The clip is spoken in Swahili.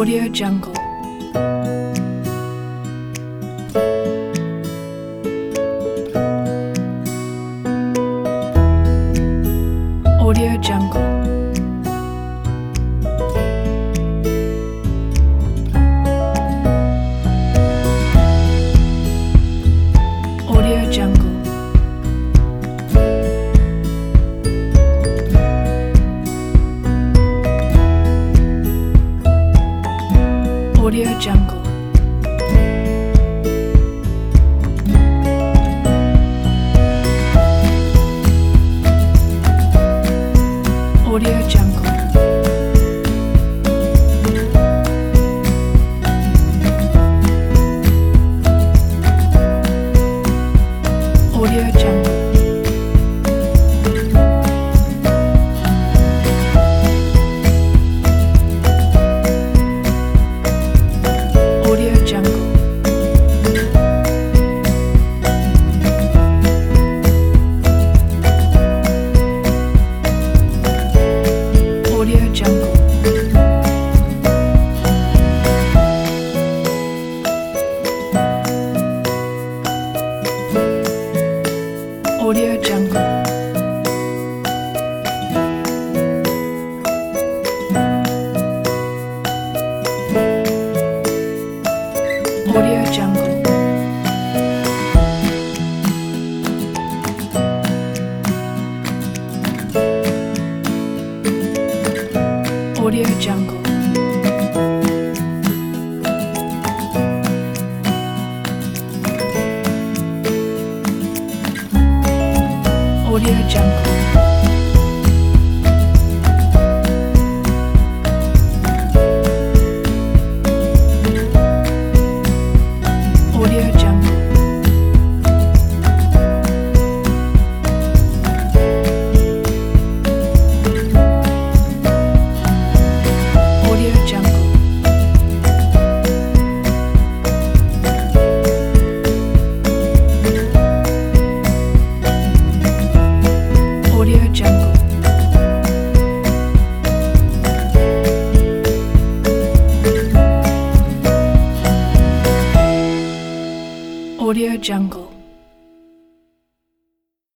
Audio Jungle. Audio Jungle. Audio Jungle. Audio Jungle. Audio Jungle. Audio Jungle. Audio Jungle. Audio Jungle. Audio Jungle. Audio Jungle. Audio Jungle. Audio Jungle. Audio Jungle. Audio Jungle. Audio Jungle. Audio Jungle.